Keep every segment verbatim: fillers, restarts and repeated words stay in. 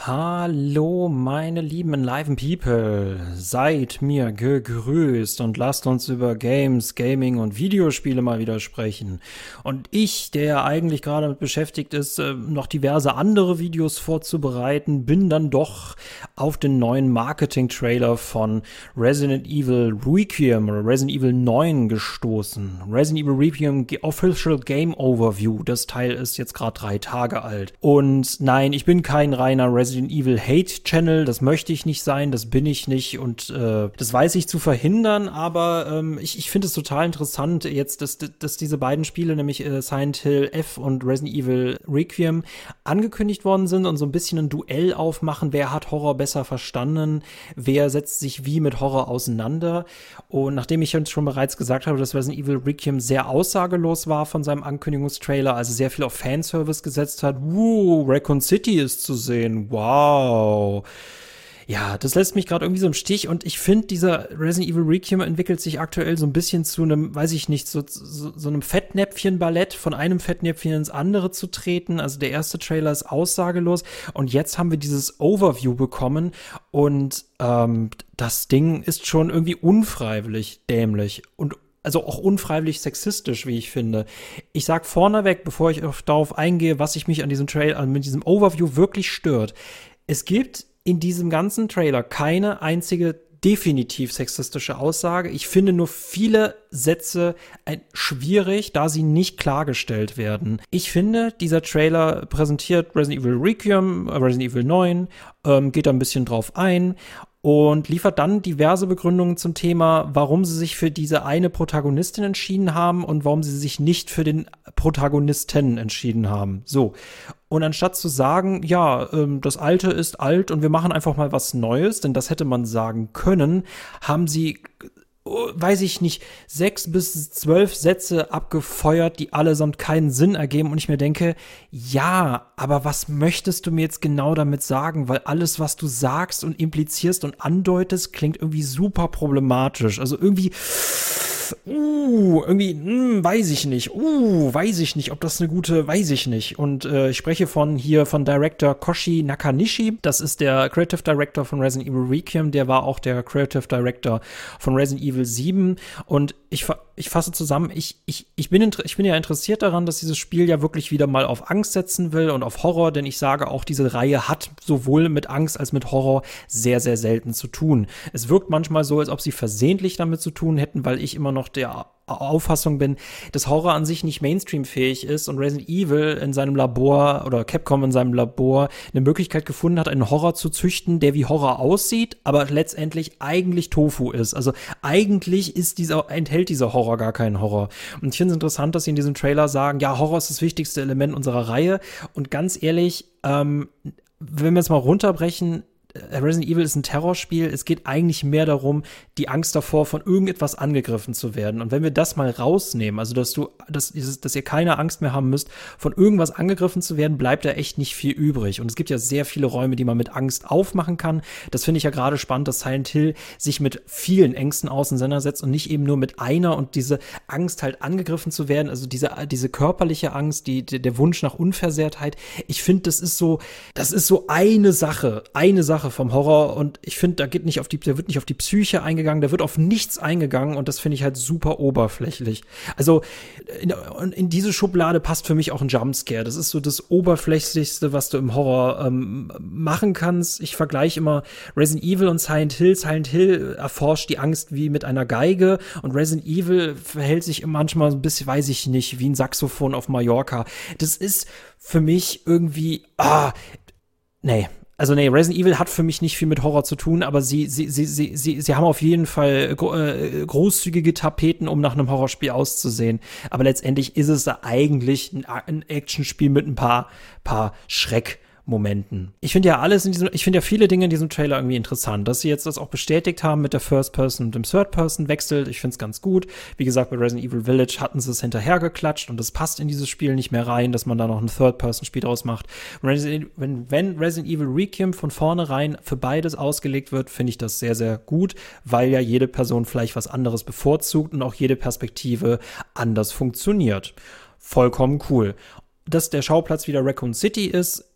Hallo, meine lieben Enliven People, seid mir gegrüßt und lasst uns über Games, Gaming und Videospiele mal wieder sprechen. Und ich, der eigentlich gerade damit beschäftigt ist, noch diverse andere Videos vorzubereiten, bin dann doch auf den neuen Marketing-Trailer von Resident Evil Requiem oder Resident Evil neun gestoßen. Resident Evil Requiem Official Game Overview, das Teil ist jetzt gerade drei Tage alt. Und nein, ich bin kein reiner Resident Resident Evil Hate Channel, das möchte ich nicht sein, das bin ich nicht und äh, das weiß ich zu verhindern, aber ähm, ich, ich finde es total interessant jetzt, dass, dass diese beiden Spiele, nämlich äh, Silent Hill F und Resident Evil Requiem, angekündigt worden sind und so ein bisschen ein Duell aufmachen, wer hat Horror besser verstanden, wer setzt sich wie mit Horror auseinander. Und nachdem ich schon bereits gesagt habe, dass Resident Evil Requiem sehr aussagelos war von seinem Ankündigungstrailer, also sehr viel auf Fanservice gesetzt hat, wuh, Raccoon City ist zu sehen, wow. Ja, das lässt mich gerade irgendwie so im Stich und ich finde, dieser Resident Evil Requiem entwickelt sich aktuell so ein bisschen zu einem, weiß ich nicht, so, so, so einem Fettnäpfchen-Ballett, von einem Fettnäpfchen ins andere zu treten. Also der erste Trailer ist aussagelos und jetzt haben wir dieses Overview bekommen und ähm, das Ding ist schon irgendwie unfreiwillig dämlich und also auch unfreiwillig sexistisch, wie ich finde. Ich sag vorneweg, bevor ich darauf eingehe, was ich mich an diesem Trailer, mit diesem Overview wirklich stört. Es gibt in diesem ganzen Trailer keine einzige definitiv sexistische Aussage. Ich finde nur viele Sätze äh, schwierig, da sie nicht klargestellt werden. Ich finde, dieser Trailer präsentiert Resident Evil Requiem, äh, Resident Evil neun, ähm, geht da ein bisschen drauf ein und liefert dann diverse Begründungen zum Thema, warum sie sich für diese eine Protagonistin entschieden haben und warum sie sich nicht für den Protagonisten entschieden haben. So. Und anstatt zu sagen, ja, ähm, das Alte ist alt und wir machen einfach mal was Neues, denn das hätte man sagen können, haben sie, weiß ich nicht, sechs bis zwölf Sätze abgefeuert, die allesamt keinen Sinn ergeben und ich mir denke, ja, aber was möchtest du mir jetzt genau damit sagen? Weil alles, was du sagst und implizierst und andeutest, klingt irgendwie super problematisch. Also irgendwie, uh, irgendwie, hm, weiß ich nicht, uh, weiß ich nicht, ob das eine gute, weiß ich nicht. Und äh, ich spreche von hier von Director Koshi Nakanishi. Das ist der Creative Director von Resident Evil Requiem. Der war auch der Creative Director von Resident Evil sieben. Und ich, ich fasse zusammen, ich, ich, ich, bin ich bin ja interessiert daran, dass dieses Spiel ja wirklich wieder mal auf Angst setzen will und auf Horror, denn ich sage auch, diese Reihe hat sowohl mit Angst als mit Horror sehr, sehr selten zu tun. Es wirkt manchmal so, als ob sie versehentlich damit zu tun hätten, weil ich immer noch der Auffassung bin, dass Horror an sich nicht Mainstream-fähig ist und Resident Evil in seinem Labor oder Capcom in seinem Labor eine Möglichkeit gefunden hat, einen Horror zu züchten, der wie Horror aussieht, aber letztendlich eigentlich Tofu ist. Also eigentlich ist dieser, enthält dieser Horror gar keinen Horror. Und ich finde es interessant, dass sie in diesem Trailer sagen, ja, Horror ist das wichtigste Element unserer Reihe. Und ganz ehrlich, ähm, wenn wir es mal runterbrechen, Resident Evil ist ein Terrorspiel. Es geht eigentlich mehr darum, die Angst davor, von irgendetwas angegriffen zu werden. Und wenn wir das mal rausnehmen, also dass du, dass, dass ihr keine Angst mehr haben müsst, von irgendwas angegriffen zu werden, bleibt da echt nicht viel übrig. Und es gibt ja sehr viele Räume, die man mit Angst aufmachen kann. Das finde ich ja gerade spannend, dass Silent Hill sich mit vielen Ängsten auseinandersetzt und nicht eben nur mit einer und diese Angst halt angegriffen zu werden, also diese, diese körperliche Angst, die, die der Wunsch nach Unversehrtheit. Ich finde, das ist so, das ist so eine Sache, eine Sache vom Horror und ich finde, da geht nicht auf die, da wird nicht auf die Psyche eingegangen, da wird auf nichts eingegangen und das finde ich halt super oberflächlich. Also in, in diese Schublade passt für mich auch ein Jumpscare. Das ist so das Oberflächlichste, was du im Horror ähm, machen kannst. Ich vergleiche immer Resident Evil und Silent Hill. Silent Hill erforscht die Angst wie mit einer Geige und Resident Evil verhält sich manchmal ein bisschen, weiß ich nicht, wie ein Saxophon auf Mallorca. Das ist für mich irgendwie, ah, nee. Also nee, Resident Evil hat für mich nicht viel mit Horror zu tun, aber sie sie sie sie sie, sie haben auf jeden Fall gro- äh, großzügige Tapeten, um nach einem Horrorspiel auszusehen. Aber letztendlich ist es da eigentlich ein, ein Actionspiel mit ein paar paar Schreck Momenten. Ich finde ja alles in diesem, ich finde ja viele Dinge in diesem Trailer irgendwie interessant, dass sie jetzt das auch bestätigt haben mit der First-Person und dem Third-Person-Wechsel. Ich finde es ganz gut. Wie gesagt, bei Resident Evil Village hatten sie es hinterhergeklatscht und das passt in dieses Spiel nicht mehr rein, dass man da noch ein Third-Person-Spiel draus macht. Resident, wenn, wenn Resident Evil Requiem von vornherein für beides ausgelegt wird, finde ich das sehr, sehr gut, weil ja jede Person vielleicht was anderes bevorzugt und auch jede Perspektive anders funktioniert. Vollkommen cool. Dass der Schauplatz wieder Raccoon City ist,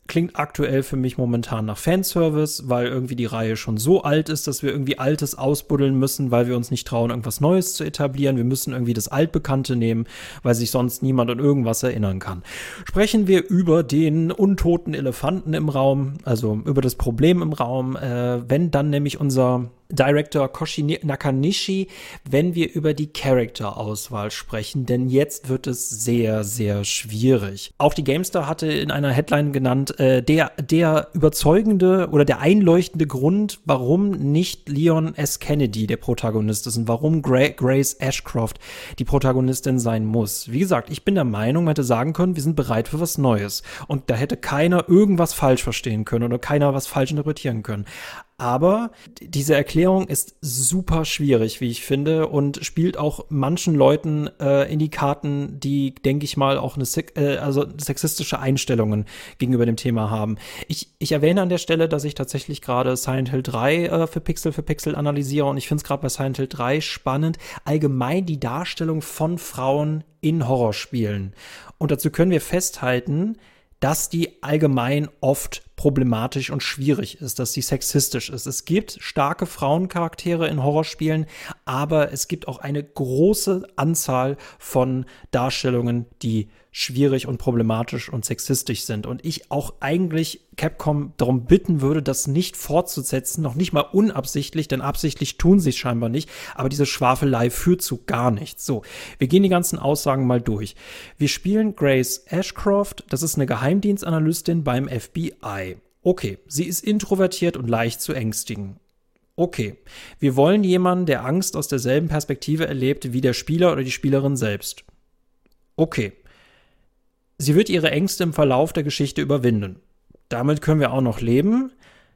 klingt aktuell für mich momentan nach Fanservice, weil irgendwie die Reihe schon so alt ist, dass wir irgendwie Altes ausbuddeln müssen, weil wir uns nicht trauen, irgendwas Neues zu etablieren. Wir müssen irgendwie das Altbekannte nehmen, weil sich sonst niemand an irgendwas erinnern kann. Sprechen wir über den untoten Elefanten im Raum, also über das Problem im Raum, äh, wenn dann nämlich unser Director Koshi Nakanishi, wenn wir über die Charakter-Auswahl sprechen, denn jetzt wird es sehr, sehr schwierig. Auch die GameStar hatte in einer Headline genannt, äh, der, der überzeugende oder der einleuchtende Grund, warum nicht Leon S. Kennedy der Protagonist ist und warum Gra- Grace Ashcroft die Protagonistin sein muss. Wie gesagt, ich bin der Meinung, man hätte sagen können, wir sind bereit für was Neues. Und da hätte keiner irgendwas falsch verstehen können oder keiner was falsch interpretieren können. Aber diese Erklärung ist super schwierig, wie ich finde, und spielt auch manchen Leuten äh, in die Karten, die, denke ich mal, auch eine äh, also sexistische Einstellungen gegenüber dem Thema haben. Ich, ich erwähne an der Stelle, dass ich tatsächlich gerade Silent Hill drei äh, für Pixel für Pixel analysiere, und ich finde es gerade bei Silent Hill drei spannend, allgemein die Darstellung von Frauen in Horrorspielen. Und dazu können wir festhalten, dass die allgemein oft problematisch und schwierig ist, dass sie sexistisch ist. Es gibt starke Frauencharaktere in Horrorspielen, aber es gibt auch eine große Anzahl von Darstellungen, die schwierig und problematisch und sexistisch sind. Und ich auch eigentlich Capcom darum bitten würde, das nicht fortzusetzen, noch nicht mal unabsichtlich, denn absichtlich tun sie es scheinbar nicht, aber diese Schwafelei führt zu gar nichts. So, wir gehen die ganzen Aussagen mal durch. Wir spielen Grace Ashcroft, das ist eine Geheimdienstanalystin beim F B I. Okay, sie ist introvertiert und leicht zu ängstigen. Okay, wir wollen jemanden, der Angst aus derselben Perspektive erlebt wie der Spieler oder die Spielerin selbst. Okay. Sie wird ihre Ängste im Verlauf der Geschichte überwinden. Damit können wir auch noch leben.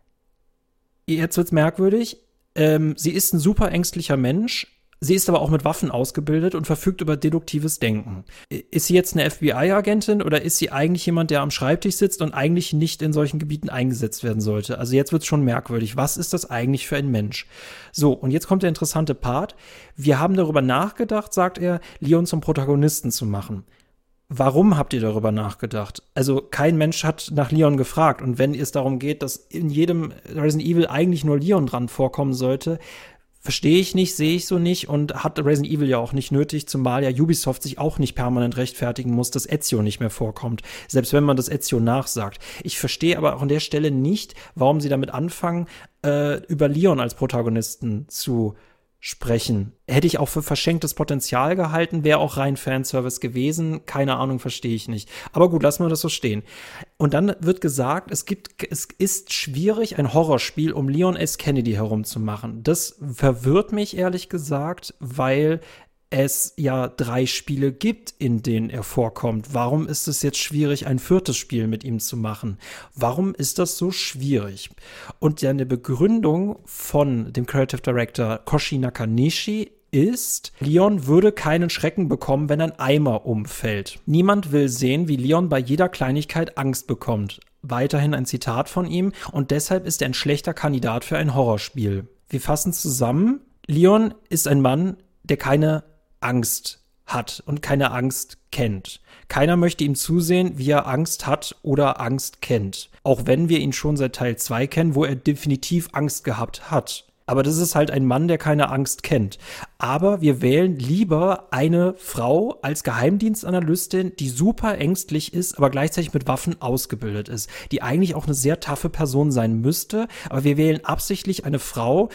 Jetzt wird's merkwürdig. Ähm, sie ist ein super ängstlicher Mensch. Sie ist aber auch mit Waffen ausgebildet und verfügt über deduktives Denken. Ist sie jetzt eine F B I-Agentin oder ist sie eigentlich jemand, der am Schreibtisch sitzt und eigentlich nicht in solchen Gebieten eingesetzt werden sollte? Also jetzt wird's schon merkwürdig. Was ist das eigentlich für ein Mensch? So, und jetzt kommt der interessante Part. Wir haben darüber nachgedacht, sagt er, Leon zum Protagonisten zu machen. Warum habt ihr darüber nachgedacht? Also kein Mensch hat nach Leon gefragt. Und wenn es darum geht, dass in jedem Resident Evil eigentlich nur Leon dran vorkommen sollte, verstehe ich nicht, sehe ich so nicht und hat Resident Evil ja auch nicht nötig, zumal ja Ubisoft sich auch nicht permanent rechtfertigen muss, dass Ezio nicht mehr vorkommt, selbst wenn man das Ezio nachsagt. Ich verstehe aber auch an der Stelle nicht, warum sie damit anfangen, äh, über Leon als Protagonisten zu sprechen. Hätte ich auch für verschenktes Potenzial gehalten, wäre auch rein Fanservice gewesen. Keine Ahnung, verstehe ich nicht. Aber gut, lassen wir das so stehen. Und dann wird gesagt, es gibt, es ist schwierig, ein Horrorspiel um Leon S. Kennedy herumzumachen. Das verwirrt mich ehrlich gesagt, weil es ja drei Spiele gibt, in denen er vorkommt. Warum ist es jetzt schwierig, ein viertes Spiel mit ihm zu machen? Warum ist das so schwierig? Und ja, eine Begründung von dem Creative Director Koshi Nakanishi ist, Leon würde keinen Schrecken bekommen, wenn ein Eimer umfällt. Niemand will sehen, wie Leon bei jeder Kleinigkeit Angst bekommt. Weiterhin ein Zitat von ihm. Und deshalb ist er ein schlechter Kandidat für ein Horrorspiel. Wir fassen zusammen. Leon ist ein Mann, der keine Angst hat und keine Angst kennt. Keiner möchte ihm zusehen, wie er Angst hat oder Angst kennt. Auch wenn wir ihn schon seit Teil zwei kennen, wo er definitiv Angst gehabt hat. Aber das ist halt ein Mann, der keine Angst kennt. Aber wir wählen lieber eine Frau als Geheimdienstanalystin, die super ängstlich ist, aber gleichzeitig mit Waffen ausgebildet ist. Die eigentlich auch eine sehr taffe Person sein müsste. Aber wir wählen absichtlich eine Frau,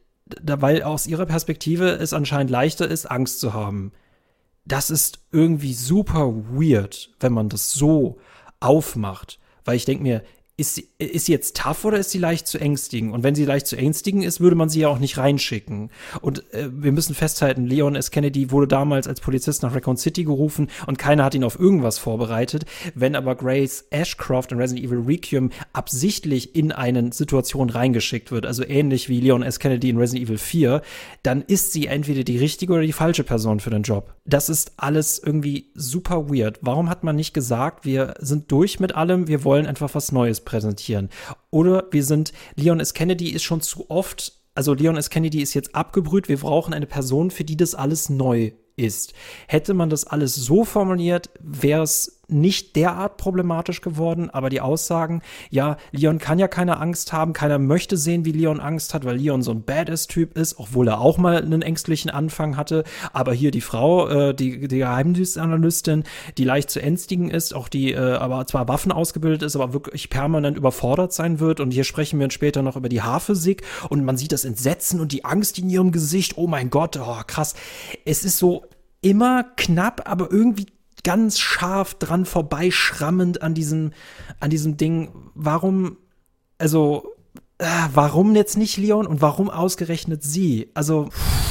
weil aus ihrer Perspektive es anscheinend leichter ist, Angst zu haben. Das ist irgendwie super weird, wenn man das so aufmacht. Weil ich denke mir, ist sie, ist sie jetzt tough oder ist sie leicht zu ängstigen? Und wenn sie leicht zu ängstigen ist, würde man sie ja auch nicht reinschicken. Und äh, wir müssen festhalten, Leon S. Kennedy wurde damals als Polizist nach Raccoon City gerufen und keiner hat ihn auf irgendwas vorbereitet. Wenn aber Grace Ashcroft in Resident Evil Requiem absichtlich in eine Situation reingeschickt wird, also ähnlich wie Leon S. Kennedy in Resident Evil vier, dann ist sie entweder die richtige oder die falsche Person für den Job. Das ist alles irgendwie super weird. Warum hat man nicht gesagt, wir sind durch mit allem, wir wollen einfach was Neues präsentieren? Oder wir sind, Leon S. Kennedy ist schon zu oft, also Leon S. Kennedy ist jetzt abgebrüht, wir brauchen eine Person, für die das alles neu ist. Hätte man das alles so formuliert, wäre es nicht derart problematisch geworden, aber die Aussagen, ja, Leon kann ja keine Angst haben, keiner möchte sehen, wie Leon Angst hat, weil Leon so ein Badass-Typ ist, obwohl er auch mal einen ängstlichen Anfang hatte, aber hier die Frau, äh, die, die Geheimdienstanalystin, die leicht zu ängstigen ist, auch die äh, aber zwar Waffen ausgebildet ist, aber wirklich permanent überfordert sein wird, und hier sprechen wir später noch über die Haarphysik und man sieht das Entsetzen und die Angst in ihrem Gesicht, oh mein Gott, oh krass, es ist so immer knapp, aber irgendwie ganz scharf dran vorbeischrammend an diesem, an diesem Ding. Warum, also, äh, warum jetzt nicht Leon und warum ausgerechnet sie? Also,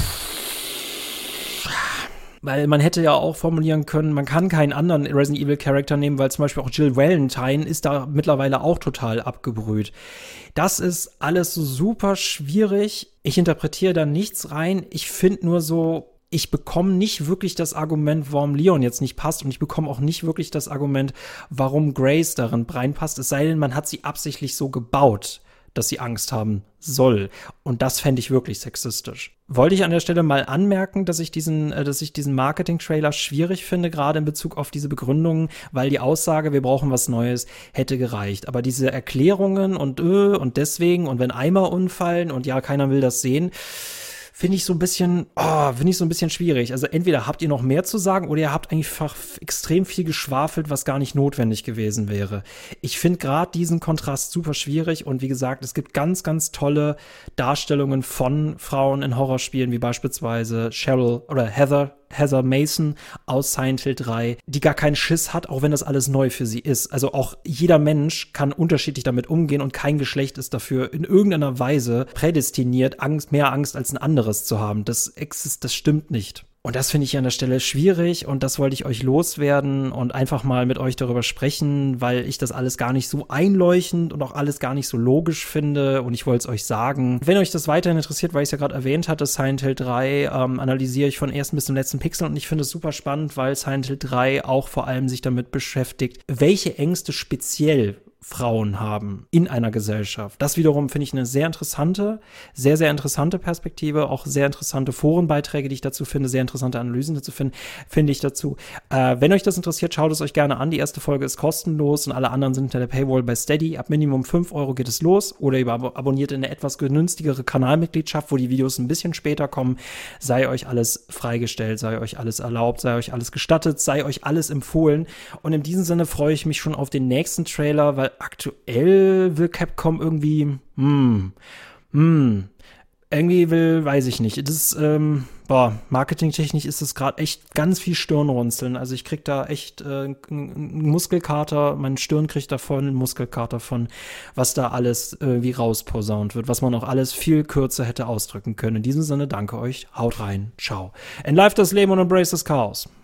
weil man hätte ja auch formulieren können, man kann keinen anderen Resident Evil Charakter nehmen, weil zum Beispiel auch Jill Valentine ist da mittlerweile auch total abgebrüht. Das ist alles so super schwierig. Ich interpretiere da nichts rein. Ich finde nur so, ich bekomme nicht wirklich das Argument, warum Leon jetzt nicht passt, und ich bekomme auch nicht wirklich das Argument, warum Grace darin reinpasst, es sei denn, man hat sie absichtlich so gebaut, dass sie Angst haben soll. Und das fände ich wirklich sexistisch. Wollte ich an der Stelle mal anmerken, dass ich diesen, äh, dass ich diesen Marketing-Trailer schwierig finde, gerade in Bezug auf diese Begründungen, weil die Aussage, wir brauchen was Neues, hätte gereicht. Aber diese Erklärungen und äh, und deswegen und wenn Eimer umfallen und ja, keiner will das sehen, finde ich so ein bisschen, oh, finde ich so ein bisschen schwierig. Also entweder habt ihr noch mehr zu sagen oder ihr habt einfach extrem viel geschwafelt, was gar nicht notwendig gewesen wäre. Ich finde gerade diesen Kontrast super schwierig, und wie gesagt, es gibt ganz, ganz tolle Darstellungen von Frauen in Horrorspielen, wie beispielsweise Cheryl oder Heather, Heather Mason aus Silent Hill drei, die gar keinen Schiss hat, auch wenn das alles neu für sie ist. Also auch jeder Mensch kann unterschiedlich damit umgehen, und kein Geschlecht ist dafür in irgendeiner Weise prädestiniert, Angst, mehr Angst als ein anderes zu haben. Das exist, das stimmt nicht. Und das finde ich an der Stelle schwierig, und das wollte ich euch loswerden und einfach mal mit euch darüber sprechen, weil ich das alles gar nicht so einleuchtend und auch alles gar nicht so logisch finde, und ich wollte es euch sagen. Wenn euch das weiterhin interessiert, weil ich es ja gerade erwähnt hatte, Silent Hill drei ähm, analysiere ich von ersten bis zum letzten Pixel, und ich finde es super spannend, weil Silent Hill drei auch vor allem sich damit beschäftigt, welche Ängste speziell Frauen haben in einer Gesellschaft. Das wiederum finde ich eine sehr interessante, sehr, sehr interessante Perspektive, auch sehr interessante Forenbeiträge, die ich dazu finde, sehr interessante Analysen dazu finde, finde ich dazu. Äh, wenn euch das interessiert, schaut es euch gerne an. Die erste Folge ist kostenlos und alle anderen sind hinter der Paywall bei Steady. Ab Minimum fünf Euro geht es los, oder ihr abonniert in eine etwas günstigere Kanalmitgliedschaft, wo die Videos ein bisschen später kommen. Sei euch alles freigestellt, sei euch alles erlaubt, sei euch alles gestattet, sei euch alles empfohlen. Und in diesem Sinne freue ich mich schon auf den nächsten Trailer, weil aktuell will Capcom irgendwie, hm, hm, irgendwie will, weiß ich nicht. Das ist, ähm, boah, marketingtechnisch ist es gerade echt ganz viel Stirnrunzeln. Also ich krieg da echt äh, einen Muskelkater, mein Stirn kriegt davon einen Muskelkater von, was da alles irgendwie rausposaunt wird, was man auch alles viel kürzer hätte ausdrücken können. In diesem Sinne, danke euch, haut rein, ciao. And life das Leben und embrace das Chaos.